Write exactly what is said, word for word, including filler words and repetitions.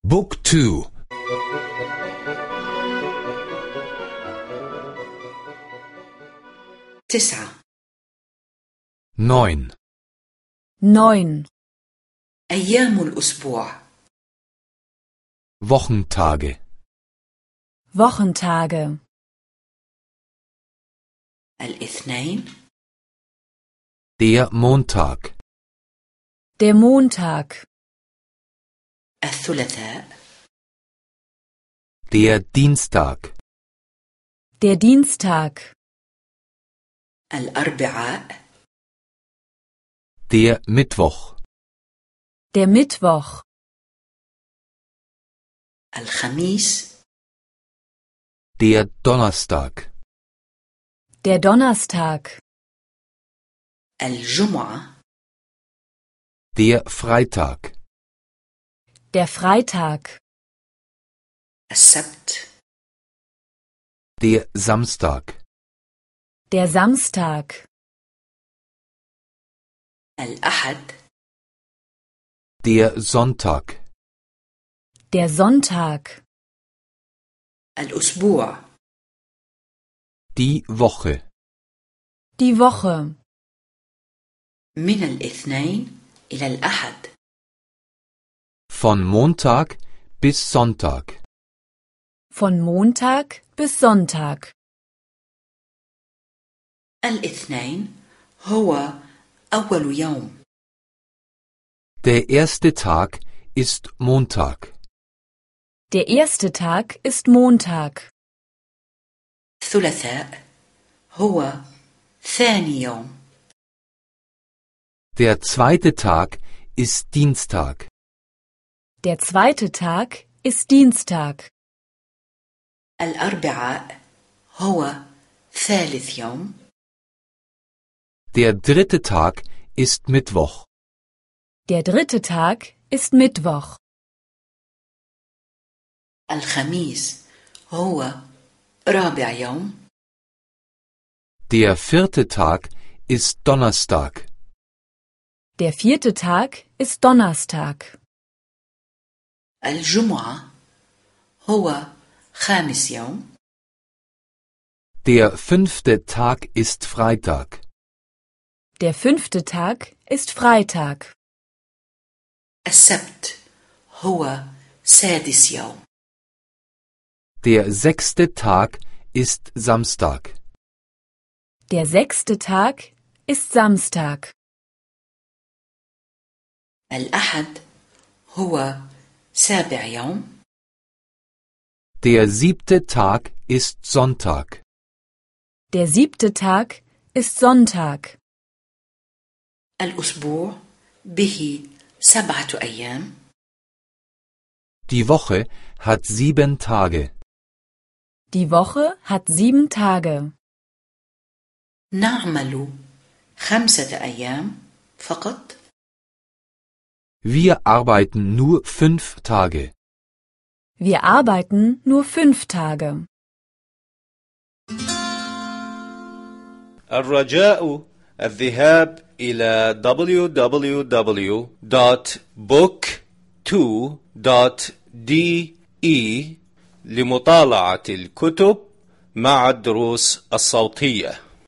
بوك تو. تسعة. نوين. neun. أيام الأسبوع. Wochentage. Wochentage. الاثنين. Der Montag. Der Montag. الثلاثاء. Der Dienstag. Der Dienstag. الأربعاء. Der Mittwoch. Der Mittwoch. الخميس. Der Donnerstag. Der Donnerstag. الجمعة. Der Freitag. Der Freitag. السبت. Der Samstag. Der Samstag. الأحد. Der Sonntag. Der Sonntag. الأسبوع. Die Woche. Die Woche. من الاثنين إلى الأحد. Von Montag bis Sonntag. Von Montag bis Sonntag. الاثنين هو أول يوم. Der erste Tag ist Montag. Der erste Tag ist Montag. الثلاثاء هو ثاني يوم. Der zweite Tag ist Dienstag. Der zweite Tag ist Dienstag. الأربعاء هو ثالث يوم. Der dritte Tag ist Mittwoch. Der dritte Tag ist Mittwoch. الخميس هو رابع يوم. Der vierte Tag ist Donnerstag. Der vierte Tag ist Donnerstag. الجمعة هو خامس يوم. Der fünfte Tag ist Freitag. Der fünfte Tag ist Freitag. السبت هو سادس يوم. Der sechste Tag ist Samstag. Der sechste Tag ist Samstag. الأحد هو سابع يوم. Der siebte Tag ist Sonntag. Der siebte Tag ist Sonntag. الأسبوع به سبعة أيام. Die Woche hat sieben Tage. Die Woche hat sieben Tage. نعمل خمسة أيام فقط. Wir arbeiten nur fünf Tage. Wir arbeiten nur fünf Tage. الرجاء الذهاب إلى دبليو دبليو دبليو دوت بوك تو دوت دي إي لمطالعة الكتب مع الدروس الصوتية.